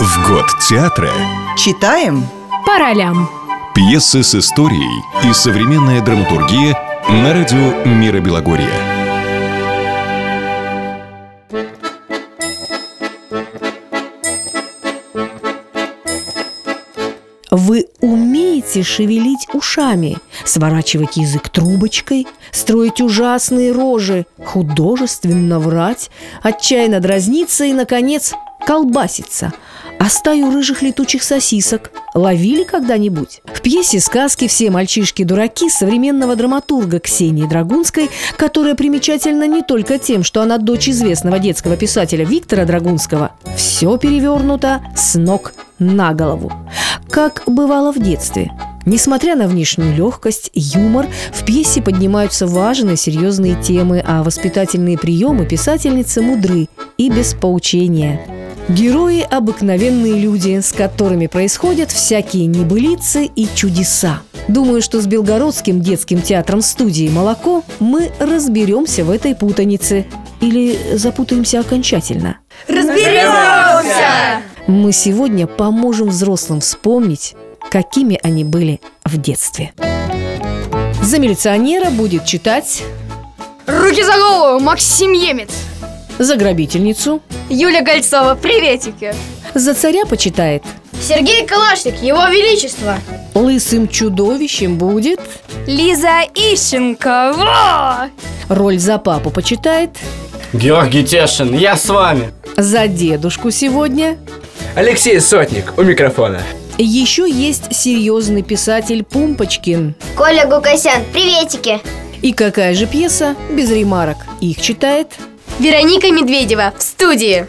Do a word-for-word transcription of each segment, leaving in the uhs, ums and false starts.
В год театра читаем по ролям. Пьесы с историей и современная драматургия на радио Мира Белогорья. Вы умеете шевелить ушами, сворачивать язык трубочкой, строить ужасные рожи, художественно врать, отчаянно дразниться и, наконец, колбаситься. А стаю рыжих летучих сосисок ловили когда-нибудь? В пьесе «Сказки. Все мальчишки-дураки» современного драматурга Ксении Драгунской, которая примечательна не только тем, что она дочь известного детского писателя Виктора Драгунского, все перевернуто с ног на голову. Как бывало в детстве. Несмотря на внешнюю легкость, юмор, в пьесе поднимаются важные серьезные темы, а воспитательные приемы писательницы мудры и без поучения. Герои – обыкновенные люди, с которыми происходят всякие небылицы и чудеса. Думаю, что с Белгородским детским театром студии «Молоко» мы разберемся в этой путанице. Или запутаемся окончательно. Разберемся! Мы сегодня поможем взрослым вспомнить, какими они были в детстве. За милиционера будет читать Руки за голову, Максим Емец. за грабительницу. Юля Гольцова, приветики. За царя почитает Сергей Калашник, его величество. лысым чудовищем будет. Лиза Ищенко, во! Роль за папу почитает. Георгий Тешин, я с вами. За дедушку сегодня. Алексей Сотник у микрофона. Еще есть серьезный писатель Пумпочкин. Коля Гукасян, приветики. И какая же пьеса без ремарок? Их читает Вероника Медведева в студии.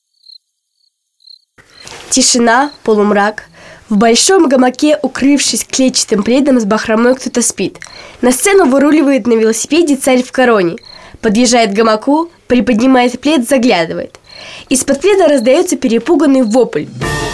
Тишина, полумрак. В большом гамаке, укрывшись клетчатым пледом с бахромой, кто-то спит. На сцену выруливает на велосипеде царь в короне. Подъезжает к гамаку, приподнимает плед, заглядывает. Из-под пледа раздается перепуганный вопль.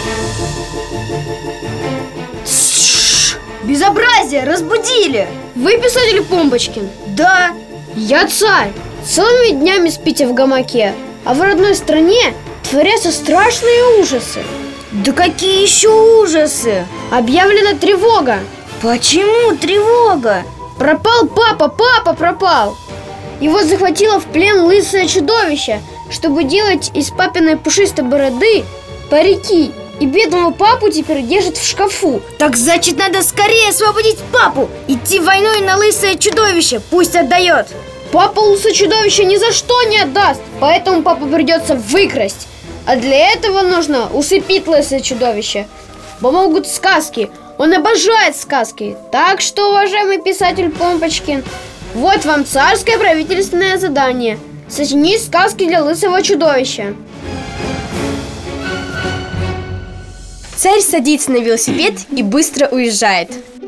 Безобразие, разбудили. Вы писатель Пумпочкин? Да. Я царь. Целыми днями спите в гамаке, а в родной стране творятся страшные ужасы. Да какие еще ужасы? Объявлена тревога. Почему тревога? Пропал папа, папа пропал. Его захватило в плен лысое чудовище, чтобы делать из папиной пушистой бороды парики. И бедного папу теперь держат в шкафу. Так значит, надо скорее освободить папу. Идти войной на лысое чудовище, пусть отдает. Папа лысое чудовище ни за что не отдаст, поэтому папу придется выкрасть. А для этого нужно усыпить лысое чудовище. Помогут сказки. Он обожает сказки. Так что, уважаемый писатель Пумпочкин, вот вам царское правительственное задание. Сочинить сказки для лысого чудовища. Царь садится на велосипед и быстро уезжает.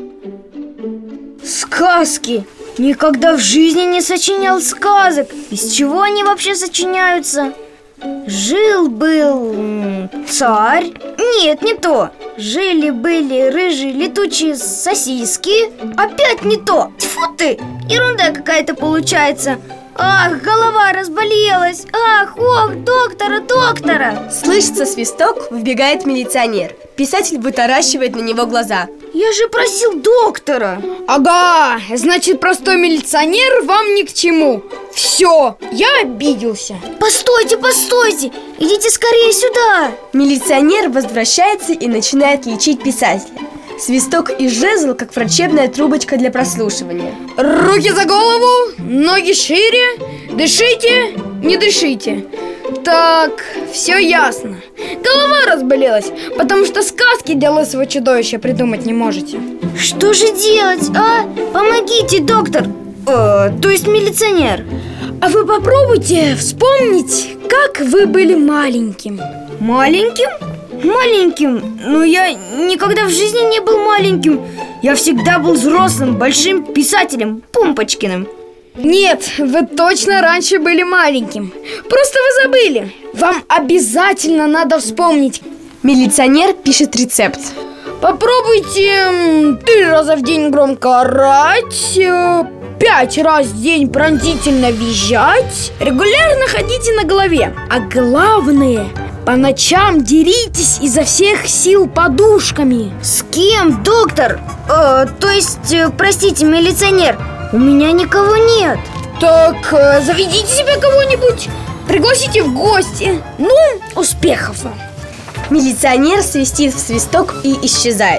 Сказки. Никогда в жизни не сочинял сказок. Из чего они вообще сочиняются? Жил-был м, царь. Нет, не то. Жили-были рыжие летучие сосиски. Опять не то. Тьфу ты, ерунда какая-то получается. Ах, голова разболелась. Ах, ох, доктора, доктора. Слышится свисток, вбегает милиционер. Писатель вытаращивает на него глаза. Я же просил доктора. Ага, значит, простой милиционер вам ни к чему. Все, я обиделся. Постойте, постойте. Идите скорее сюда. Милиционер возвращается и начинает лечить писателя. Свисток и жезл, как врачебная трубочка для прослушивания. Руки за голову, ноги шире. Дышите, не дышите. Так, все ясно. Голова разболелась, потому что сказки для лысого чудовища придумать не можете. Что же делать, а? Помогите, доктор. Э, то есть милиционер. А вы попробуйте вспомнить, как вы были маленьким. Маленьким? Маленьким? Но я никогда в жизни не был маленьким. Я всегда был взрослым, большим писателем Пумпочкиным. Нет, вы точно раньше были маленьким. Просто вы забыли. Вам обязательно надо вспомнить. Милиционер пишет рецепт. Попробуйте три раза в день громко орать, пять раз в день пронзительно визжать, регулярно ходите на голове. А главное, по ночам деритесь изо всех сил подушками. С кем, доктор? Э, то есть, э, простите, милиционер, у меня никого нет. Так, э, заведите себе кого-нибудь, пригласите в гости. Ну, успехов вам. Милиционер свистит в свисток и исчезает.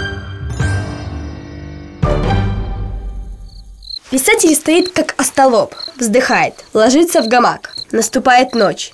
Писатель стоит как остолоп, вздыхает, ложится в гамак. Наступает ночь.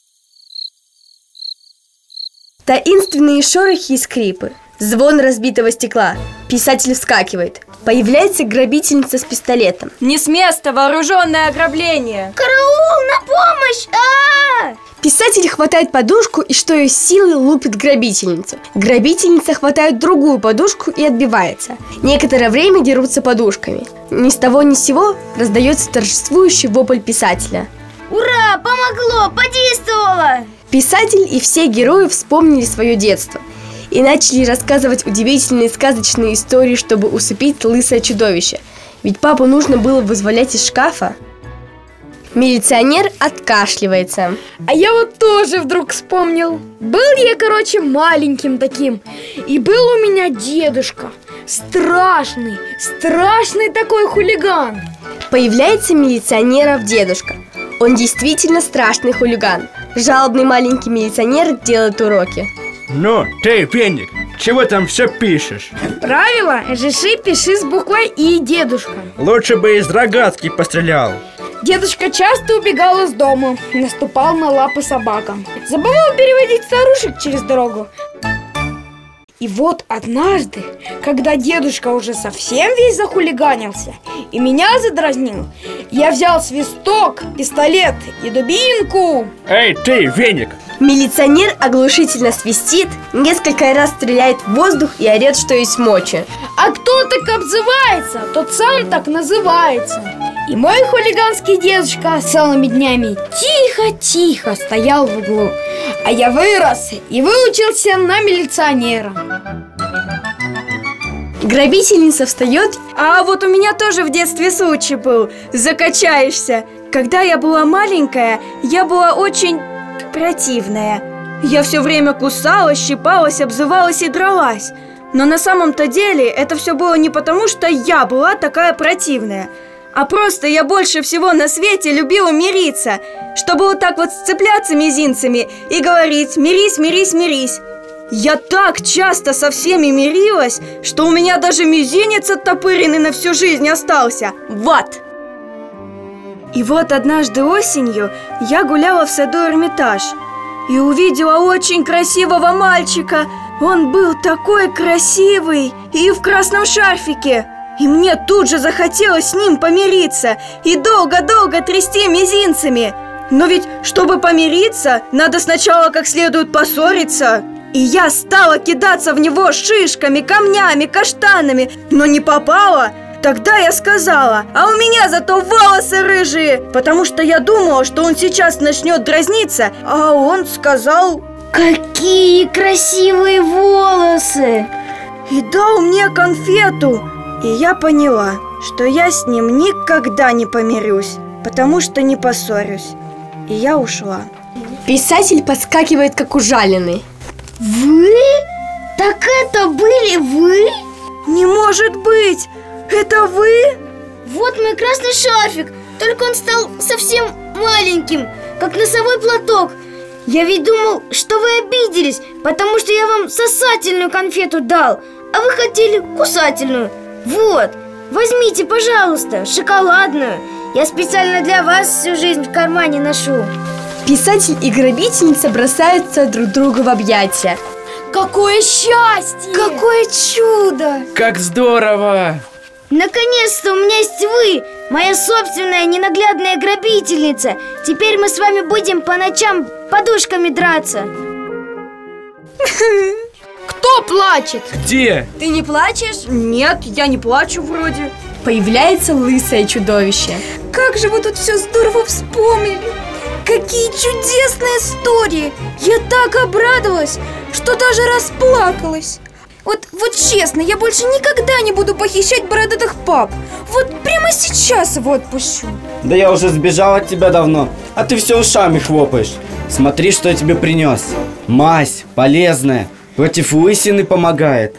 Таинственные шорохи и скрипы, звон разбитого стекла. Писатель вскакивает. Появляется грабительница с пистолетом. Не с места, вооруженное ограбление. Караул, на помощь! А-а-а! Писатель хватает подушку и что из силы лупит грабительницу. Грабительница хватает другую подушку и отбивается. Некоторое время дерутся подушками. Ни с того ни с сего раздается торжествующий вопль писателя. Ура, помогло, подействовало! Писатель и все герои вспомнили свое детство и начали рассказывать удивительные сказочные истории, чтобы усыпить лысое чудовище. Ведь папу нужно было вызволять из шкафа. Милиционер откашливается. А я вот тоже вдруг вспомнил. Был я, короче, маленьким таким. И был у меня дедушка. Страшный, страшный такой хулиган. Появляется милиционеров дедушка. Он действительно страшный хулиган. Жалобный маленький милиционер делает уроки. Ну, ты, Веник, чего там все пишешь? Правило, жиши, пиши с буквой И, дедушка. Лучше бы из рогатки пострелял. Дедушка часто убегал из дома, наступал на лапы собакам, забывал переводить старушек через дорогу. И вот однажды, когда дедушка уже совсем весь захулиганился и меня задразнил, я взял свисток, пистолет и дубинку. Эй, ты, Веник! Милиционер оглушительно свистит, несколько раз стреляет в воздух и орет, что есть мочи. А кто так обзывается, тот сам так называется. И мой хулиганский дедушка целыми днями тихо-тихо стоял в углу. А я вырос и выучился на милиционера. Грабительница встает. А вот у меня тоже в детстве случай был. Закачаешься. Когда я была маленькая, я была очень противная. Я все время кусалась, щипалась, обзывалась и дралась. Но на самом-то деле это все было не потому, что я была такая противная, а просто я больше всего на свете любила мириться, чтобы вот так вот сцепляться мизинцами и говорить: мирись, мирись, мирись. Я так часто со всеми мирилась, что у меня даже мизинец оттопыренный на всю жизнь остался. Вот! И вот однажды осенью я гуляла в саду Эрмитаж и увидела очень красивого мальчика. Он был такой красивый и в красном шарфике. И мне тут же захотелось с ним помириться и долго-долго трясти мизинцами. Но ведь, чтобы помириться, надо сначала как следует поссориться. И я стала кидаться в него шишками, камнями, каштанами, но не попала. Тогда я сказала: а у меня зато волосы рыжие, потому что я думала, что он сейчас начнет дразниться. А он сказал: какие красивые волосы! И дал мне конфету. И я поняла, что я с ним никогда не помирюсь, потому что не поссорюсь. И я ушла. Писатель подскакивает, как ужаленный. Вы? Так это были вы? Не может быть! Это вы? Вот мой красный шарфик, только он стал совсем маленьким, как носовой платок. Я ведь думал, что вы обиделись, потому что я вам сосательную конфету дал, а вы хотели кусательную. Вот, возьмите, пожалуйста, шоколадную. Я специально для вас всю жизнь в кармане ношу. Писатель и грабительница бросаются друг другу в объятия. Какое счастье! Какое чудо! Как здорово! Наконец-то у меня есть вы, моя собственная ненаглядная грабительница. Теперь мы с вами будем по ночам подушками драться. Кто плачет? Где? Ты не плачешь? Нет, я не плачу вроде. Появляется лысое чудовище. Как же вы тут все здорово вспомнили! Какие чудесные истории! Я так обрадовалась, что даже расплакалась. Вот, вот честно, я больше никогда не буду похищать бородатых пап. Вот прямо сейчас его отпущу. Да я уже сбежал от тебя давно, а ты все ушами хлопаешь. Смотри, что я тебе принес. Мазь полезная, против лысины помогает.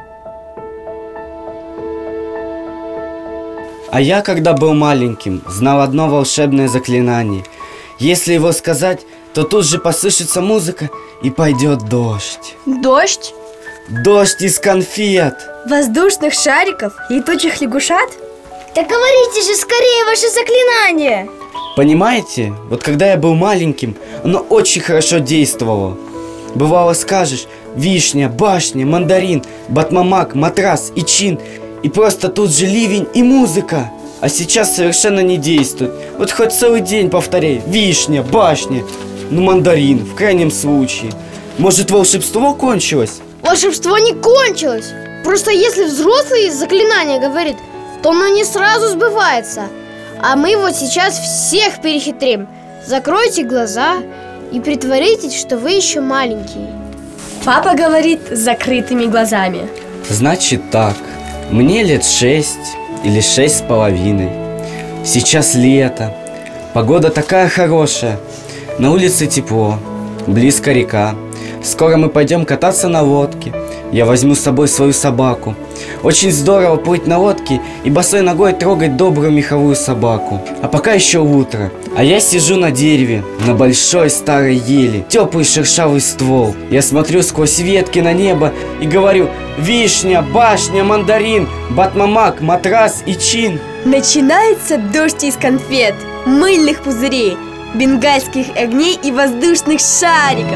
А я, когда был маленьким, знал одно волшебное заклинание. Если его сказать, то тут же послышится музыка и пойдет дождь. Дождь? Дождь из конфет. Воздушных шариков? Летучих лягушат? Так говорите же скорее ваше заклинание. Понимаете, вот когда я был маленьким, оно очень хорошо действовало. Бывало скажешь: вишня, башня, мандарин, батмамак, матрас и чин. И просто тут же ливень и музыка. А сейчас совершенно не действует. Вот хоть целый день повторяй: вишня, башня, ну мандарин, в крайнем случае. Может, волшебство кончилось? Волшебство не кончилось. Просто если взрослый заклинание говорит, то оно не сразу сбывается. А мы вот сейчас всех перехитрим. Закройте глаза и притворитесь, что вы еще маленькие. Папа говорит с закрытыми глазами. Значит так, мне лет шесть или шесть с половиной. Сейчас лето, погода такая хорошая, на улице тепло, близко река. Скоро мы пойдем кататься на лодке. Я возьму с собой свою собаку. Очень здорово плыть на лодке и босой ногой трогать добрую меховую собаку. А пока еще утро. А я сижу на дереве, на большой старой ели. Теплый шершавый ствол. Я смотрю сквозь ветки на небо и говорю: вишня, башня, мандарин, батмамак, матрас и чин. Начинается дождь из конфет, мыльных пузырей, бенгальских огней и воздушных шариков.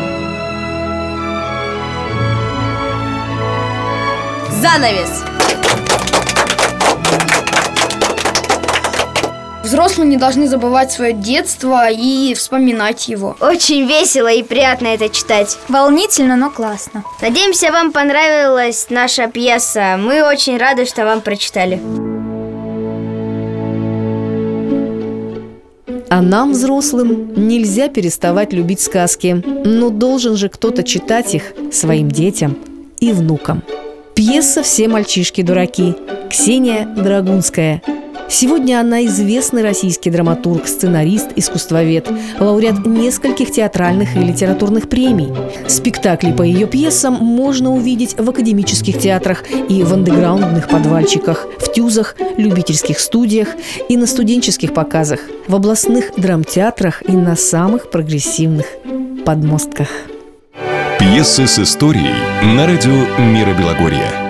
Занавес. Взрослые не должны забывать свое детство и вспоминать его. Очень весело и приятно это читать. Волнительно, но классно. Надеемся, вам понравилась наша пьеса. Мы очень рады, что вам прочитали. А нам, взрослым, нельзя переставать любить сказки. Но должен же кто-то читать их своим детям и внукам. Пьеса «Все мальчишки дураки». Ксения Драгунская. Сегодня она известный российский драматург, сценарист, искусствовед, лауреат нескольких театральных и литературных премий. Спектакли по ее пьесам можно увидеть в академических театрах и в андеграундных подвальчиках, в тюзах, любительских студиях и на студенческих показах, в областных драмтеатрах и на самых прогрессивных подмостках. Пьесы с историей на радио «Мира Белогорья».